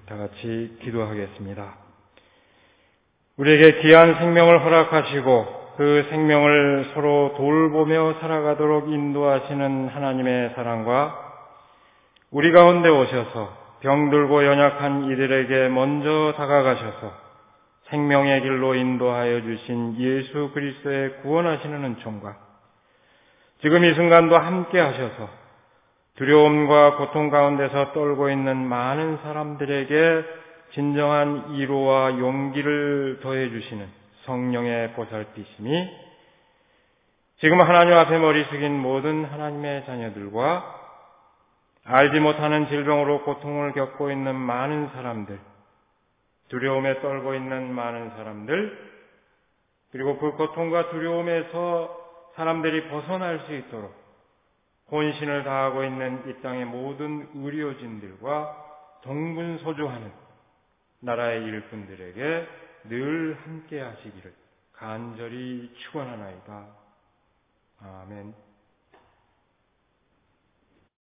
다 같이 기도하겠습니다. 우리에게 귀한 생명을 허락하시고 그 생명을 서로 돌보며 살아가도록 인도하시는 하나님의 사랑과 우리 가운데 오셔서 병들고 연약한 이들에게 먼저 다가가셔서 생명의 길로 인도하여 주신 예수 그리스도의 구원하시는 은총과 지금 이 순간도 함께 하셔서 두려움과 고통 가운데서 떨고 있는 많은 사람들에게 진정한 위로와 용기를 더해 주시는 성령의 보살피심이 지금 하나님 앞에 머리 숙인 모든 하나님의 자녀들과 알지 못하는 질병으로 고통을 겪고 있는 많은 사람들, 두려움에 떨고 있는 많은 사람들, 그리고 그 고통과 두려움에서 사람들이 벗어날 수 있도록 혼신을 다하고 있는 이 땅의 모든 의료진들과 동분서주하는 나라의 일꾼들에게 늘 함께 하시기를 간절히 축원하나이다. 아멘.